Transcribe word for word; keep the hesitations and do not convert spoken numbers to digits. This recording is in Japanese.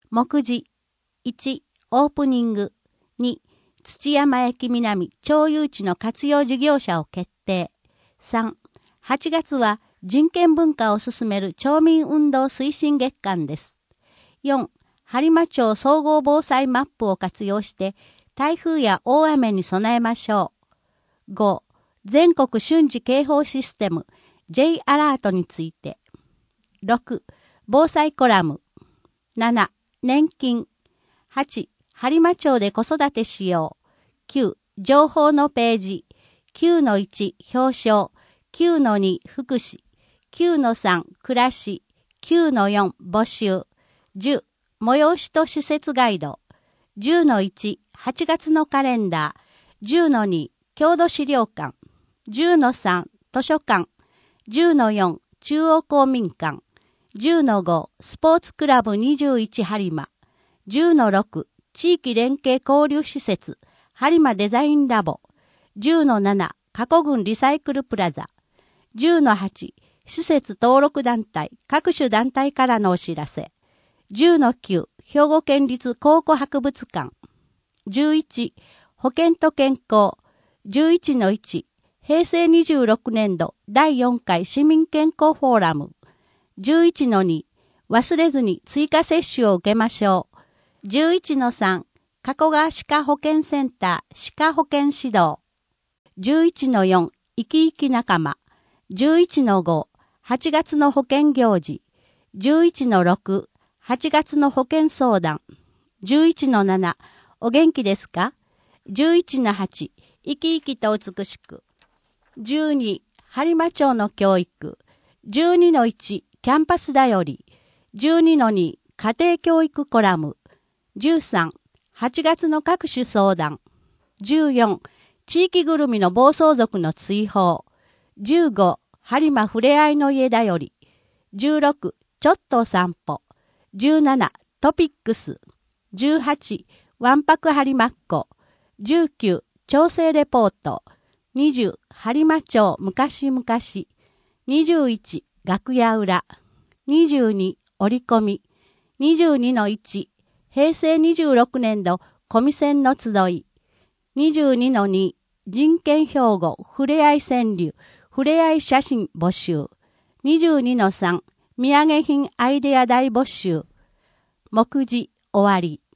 目次。いち、オープニング。に、土山駅南町有地の活用事業者を決定。さん、はちがつは人権文化を進める町民運動推進月間です。よん、播磨町総合防災マップを活用して台風や大雨に備えましょう。ご、全国瞬時警報システム J アラートについて。ろく、防災コラム。なな、年金。はち、播磨町で子育てしよう。きゅう、情報のページ。きゅうのいち、表彰。きゅうのに、福祉。きゅうのさん、暮らし。きゅうのよん、募集。じゅう、催しと施設ガイド。じゅうのいち、はちがつのカレンダー。じゅうのに、郷土資料館。じゅうのさん、図書館。じゅうのよん、中央公民館。じゅうのご、スポーツクラブにじゅういち播磨。じゅうのろく、地域連携交流施設、播磨デザインラボ。じゅうのなな、加古郡リサイクルプラザ。じゅうのはち、施設登録団体、各種団体からのお知らせ。じゅうのきゅう、兵庫県立考古博物館。じゅういち、保健と健康。じゅういちのいち、へいせいにじゅうろくねんどだいよんかい市民健康フォーラム。じゅういちのに、忘れずに追加接種を受けましょう。じゅういちのさん、加古川歯科保健センター歯科保健指導。じゅういちのよん、生き生き仲間。じゅういちのご、はちがつの保健行事。じゅういちのろく、はちがつの保健相談。じゅういちのなな、お元気ですか？じゅういちのはち、生き生きと美しく。じゅうに、播磨町の教育。じゅうにのいち、キャンパスだより。じゅうにのに、家庭教育コラム。じゅうさん、はちがつの各種相談。じゅうよん、地域ぐるみの暴走族の追放。じゅうご、播磨ふれあいの家だより。じゅうろく、ちょっとお散歩。じゅうなな、トピックス。じゅうはち、わんぱく播磨っ子。じゅうきゅう、調整レポート。にじゅう、播磨町昔々。にじゅういち、楽屋裏。にじゅうに、折り込み。にじゅうにのいち、へいせいにじゅうろくねんどコミセンの集い。にじゅうにのに、人権標語ふれあい川柳ふれあい写真募集。にじゅうにのさん、土産品アイデア大募集。目次終わり。